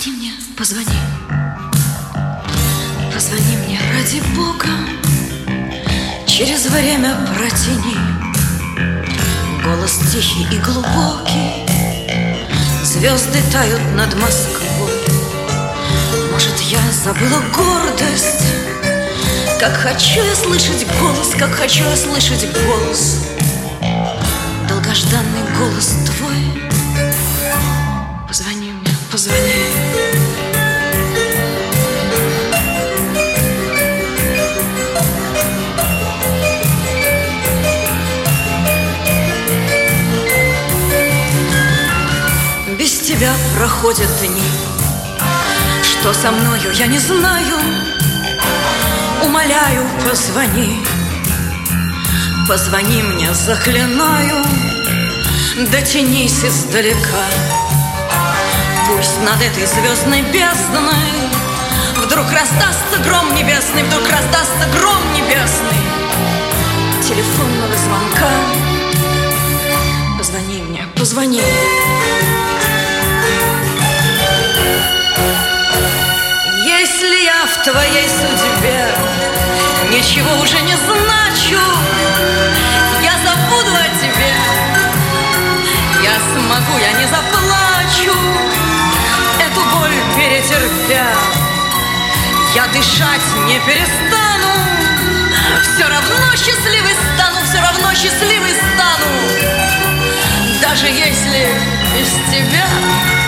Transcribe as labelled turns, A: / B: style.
A: Позвони мне, позвони. Позвони мне, ради Бога. Через время протяни. Голос тихий и глубокий. Звезды тают над Москвой. Может, я забыла гордость? Как хочу я слышать голос, как хочу я слышать голос. Долгожданный голос твой. Позвони мне, позвони. Без тебя проходят дни. Что со мною, я не знаю. Умоляю, позвони. Позвони мне, заклинаю. Дотянись издалека. Пусть над этой звездной бездной вдруг раздастся гром небесный, вдруг раздастся гром небесный телефонного звонка. Позвони мне, позвони. Если я в твоей судьбе ничего уже не значу, я забуду о тебе. Я смогу, я не заплачу, эту боль перетерпя. Я дышать не перестану. Все равно счастливой стану, все равно счастливой стану. Даже если без тебя